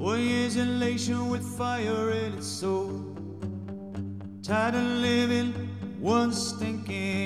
1 year's elation with fire in its soul. Tired of living one stinking